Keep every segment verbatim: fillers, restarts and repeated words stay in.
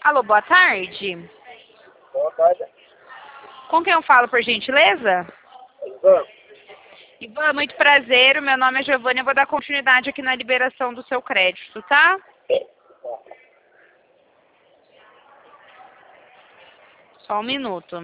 Alô, boa tarde. Boa tarde. Com quem eu falo, por gentileza? Ivan. Ivan, muito prazer. O meu nome é Giovanni. Eu vou dar continuidade aqui na liberação do seu crédito, tá? Só um minuto.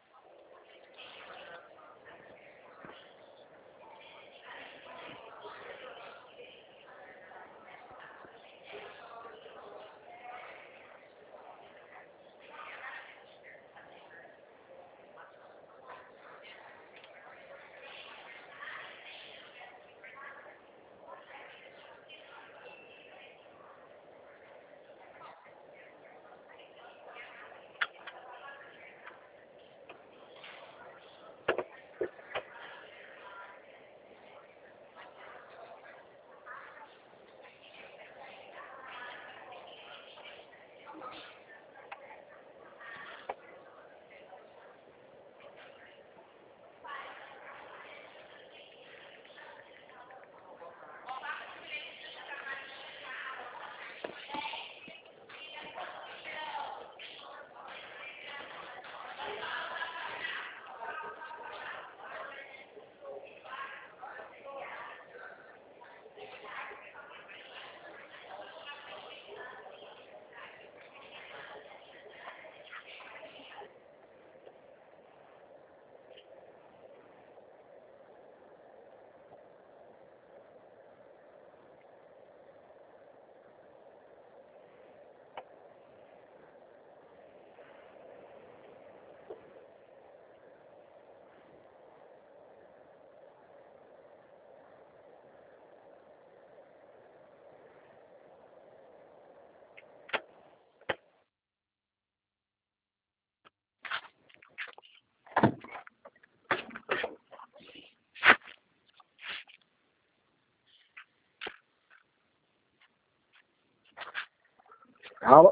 Alô?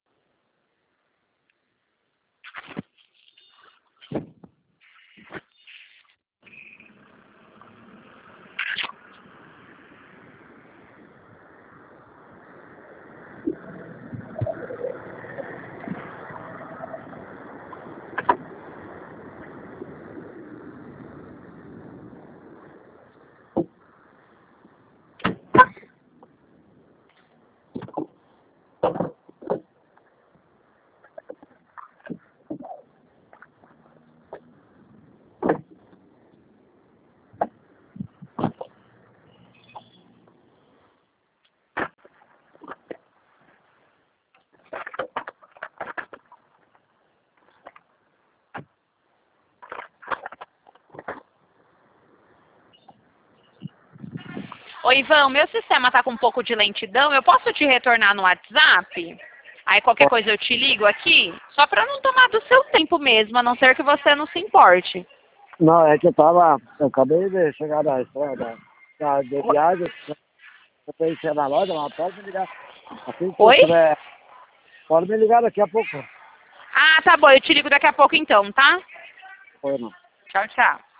Oi, Ivan, meu sistema tá com um pouco de lentidão. Eu posso te retornar no WhatsApp? Aí qualquer coisa eu te ligo aqui? Só para não tomar do seu tempo mesmo, a não ser que você não se importe. Não, é que eu tava. Eu acabei de chegar da estrada da, de viagem. Eu pensei na loja, mas pode me ligar. Assim que eu Oi? tiver. Pode me ligar daqui a pouco. Ah, tá bom, eu te ligo daqui a pouco então, tá? Foi não. Tchau, tchau.